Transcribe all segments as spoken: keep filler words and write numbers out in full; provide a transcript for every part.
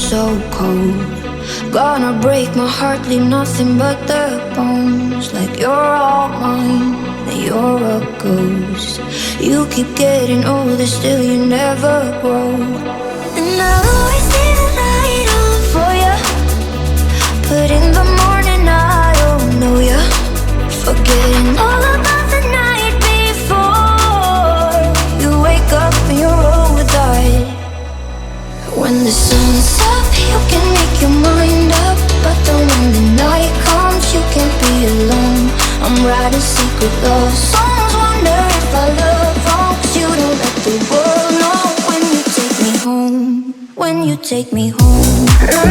so cold. Gonna break my heart, leave nothing but the bones. Like you're all mine, and you're a ghost. You keep getting older, still you never grow. And I'll always leave the light on for ya, but in the morning I don't know ya. Forgetting all about the night before. You wake up and you're over that. When the sun's up, you can make your mind up, but then when the night comes, you can't be alone. I'm writing secret love songs, wonder if I love wrong, 'cause you don't let the world know. When you take me home, when you take me home.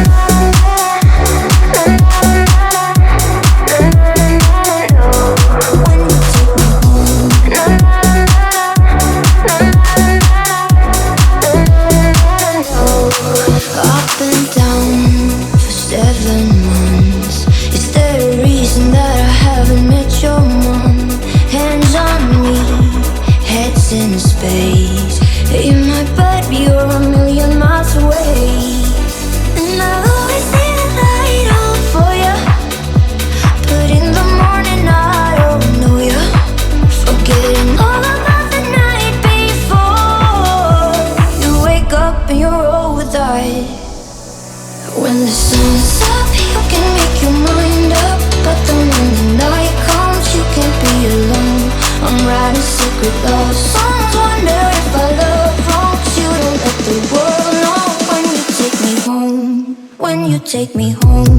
Up and down for seven months. Is there a reason that I haven't met your mom? Hands on me, heads in space. Hey, my baby, you're a million miles away. And I'll always leave the light on for ya, but in the morning I don't know ya. Forgetting all about the night before. You wake up and you're over that. When the sun's up, you can make your mind up, but then when the night comes, you can't be alone. I'm writing secret love songs, wonder if I love wrong, 'cause you don't let the world know. When you take me home, when you take me home.